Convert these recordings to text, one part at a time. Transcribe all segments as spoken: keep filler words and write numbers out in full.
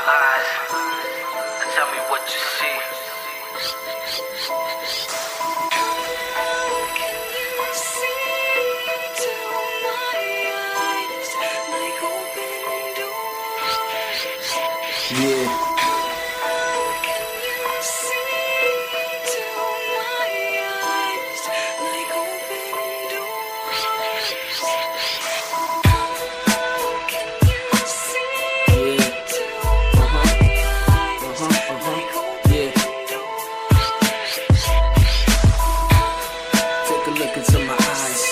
eyes and tell me what you see. Can you see into my eyes like open doors? Yeah. Can you see into my eyes like open doors? Can you see into my eyes like open doors? Take a look into my eyes.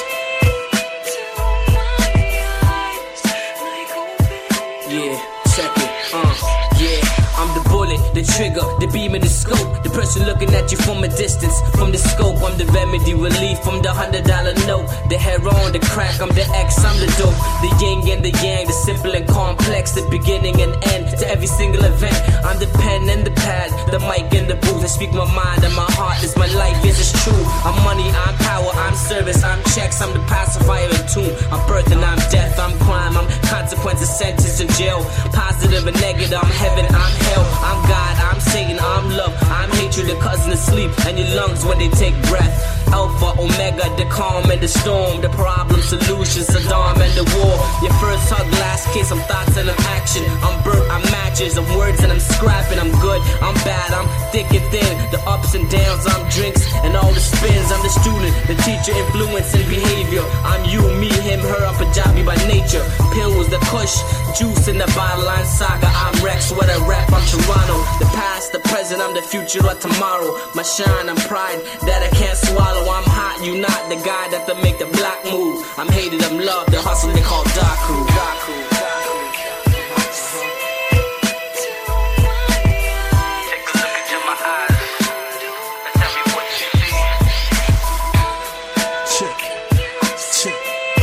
Yeah, check it, uh, yeah. I'm the bullet, the trigger, the beam and the scope. The person looking at you from a distance. From the scope, I'm the remedy, relief from the hundred dollar note. The heroin, the crack, I'm the X, I'm the dope. The yin and the yang, the simple and complex. The beginning and end to every single event. I'm the pen and the pad, the mic and the booth. I speak my mind and my heart, this my life, this is true. I'm money, I'm power, I'm service, I'm checks. I'm the pacifier and tune. I'm birth and I'm death, I'm crime, I'm consequences, sentence in jail. Positive and negative, I'm heaven, I'm hell. I'm God, I'm Satan, I'm love, I'm hatred, the cousin of sleep, and your lungs when they take breath. Alpha, Omega, the calm and the storm, the problem, solution, Saddam and the war. Your first hug, last kiss, I'm thoughts and I'm action. I'm burnt, I'm matches, I'm words and I'm scrapping. I'm good, I'm bad, I'm thick and thin. The ups and downs, I'm drinks and all the spins. I'm the student, the teacher, influence and behavior. I'm you, me, him, her, I'm Punjabi by nature. Pills, the kush, juice in the bottle, I'm Saga, I'm Rex, what I rap, I'm Toronto. The past, the present, I'm the future of tomorrow. My shine, I'm pride that I can't swallow. I'm hot, you not the guy that to make the black move. I'm hated, I'm loved, the hustle they call Daku. Daku. Take a look into my eyes and tell me what you see. Check, check,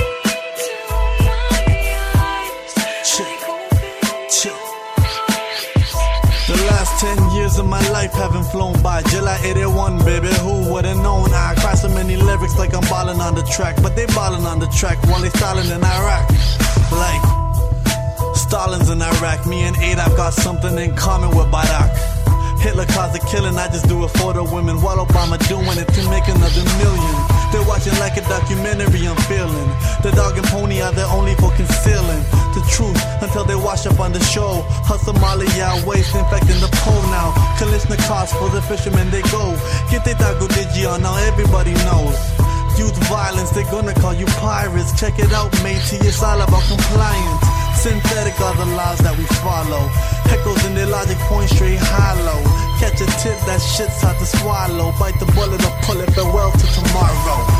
check, check. The last ten years of my life haven't flown by. July eighty-one, baby, who would've known? I cry so many lyrics like I'm ballin' on the track, but they ballin' on the track while they stallin' in Iraq. Like Stalin's in Iraq, me and Adolf got something in common with Barack. Hitler caused a killing, I just do it for the women, while Obama doing it to make another million. They're watching like a documentary, I'm feeling. The dog and pony are there only for concealing the truth until they wash up on the show. Hustle Molly out, waste infecting the pole now. Kalishnikovs for the fishermen they go. Get they taco digi on, now everybody knows. Youth violence, they're gonna call you pirates. Check it out, matey, it's all about compliance. Synthetic are the laws that we follow. Heckles in their logic point straight hollow. Catch a tip, that shit's hard to swallow. Bite the bullet or pull it, farewell to tomorrow.